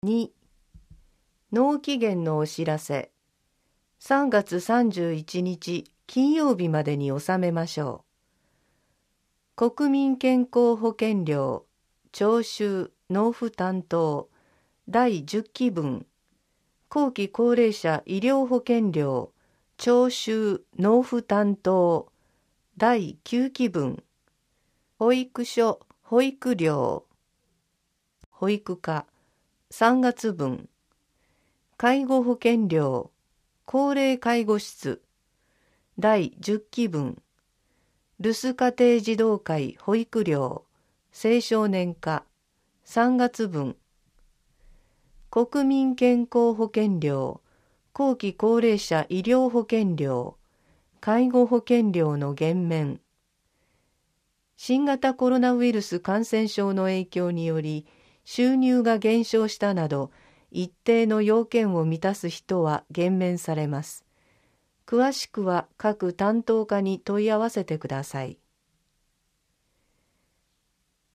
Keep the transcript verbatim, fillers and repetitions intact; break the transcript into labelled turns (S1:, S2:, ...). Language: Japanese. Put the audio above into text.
S1: に、納期限のお知らせ。さんがつさんじゅういちにち金曜日までに納めましょう。国民健康保険料徴収納付担当だいじゅっきぶん、後期高齢者医療保険料徴収納付担当だいきゅうきぶん、保育所保育料保育課さんがつぶん、介護保険料高齢介護室だいじゅっきぶん、留守家庭児童会保育料青少年課さんがつぶん、国民健康保険料後期高齢者医療保険料介護保険料の減免。新型コロナウイルス感染症の影響により収入が減少したなど一定の要件を満たす人は減免されます。詳しくは各担当課に問い合わせてください。